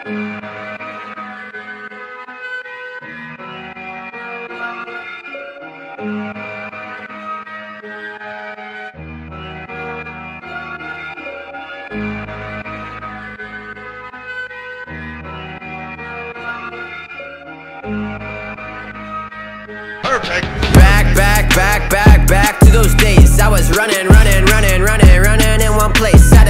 Perfect. Back to those days. I was running in one place. Set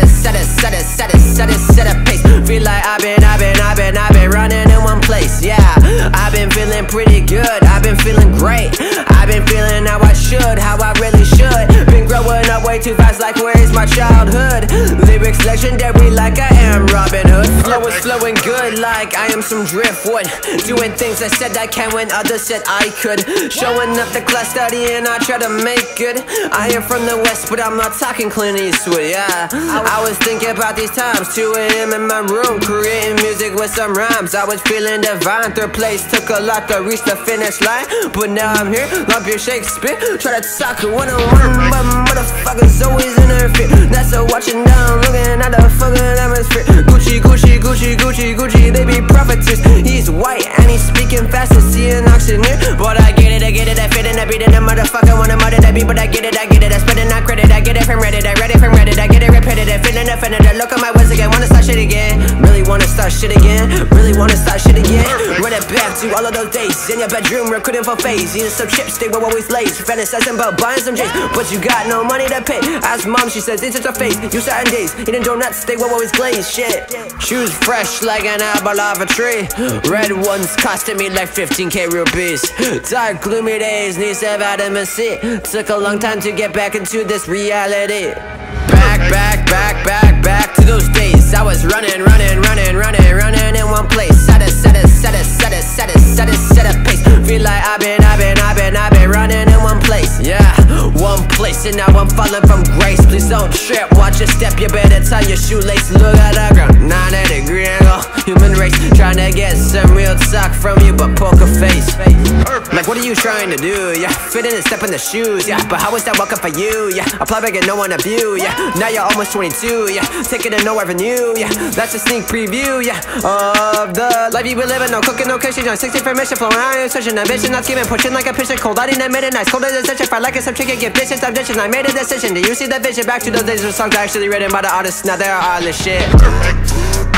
a pace. Feel like I've been running in one place. Yeah, I've been feeling pretty good. I've been feeling great. I've been feeling how I should, how I really should. Been growing up way too fast, like where is my childhood? Lyrics legendary, like I am Robin Hood. Flow is flowing good, like I am some driftwood. Doing things I said I can when others said I could. Showing up to class studying, I try to make good. I am from the West, but I'm not talking Clint Eastwood, yeah. I was thinking about these times, 2 AM in my room, creating music with some rhymes. I was feeling divine, third place took a lot to reach the finish line. But now I'm here, lump your Shakespeare. Try to talk one-on-one, but motherfuckers always interfere. That's a watching down, looking at the fucking atmosphere. Gucci, they be prophetess. He's white and he's speaking fast as see an auctioneer. But I get it, I fit in, I beat in a motherfucker, wanna murder that beat. But I get it, I spend it, not credit. I get it from Reddit, I read it from Reddit. I get it repetitive, feeling offended. I look at my words again, wanna start shit again. Really wanna start shit again, Run it back to all of those days. In your bedroom, recruiting for phase. Eating some chips, they were always lazy. Fantasizing about buying some J's, but you got no money to pay. Ask mom, she says it's just a face. You certain days, eating donuts, they were always glazed. Shit, shoes fresh like an apple off a tree. Red ones costing me like 15K rupees. Dark gloomy days, needs of vitamin C. Took a long time to get back into this reality. Back to those days. I was running in one place. Set a pace. Feel like I've been running in one place. Yeah, one place, and now I'm falling from grace. Please don't trip, watch your step. You better tie your shoelace. Look at the ground, 90-degree angle. Human race trying to get some real talk from you, but poker face. Like what are you trying to do? Yeah, fit in and step in the shoes. Yeah, but how is that welcome for you? Yeah, apply back and no one of you. Yeah, now you're almost 22. Yeah, taking it nowhere new. Yeah, that's a sneak preview. Yeah, of the life you be living. No cooking, no kitchen. On 60 permission, flowing out in searching. Ambition, not scheming, pushing like a pitcher. Cold out in the midnight, cold as a stitch. If I like it, some chicken, get bitches, I'm ditching. I made a decision. Do you see the vision? Back to those days where songs actually written by the artists. Now they're all this shit.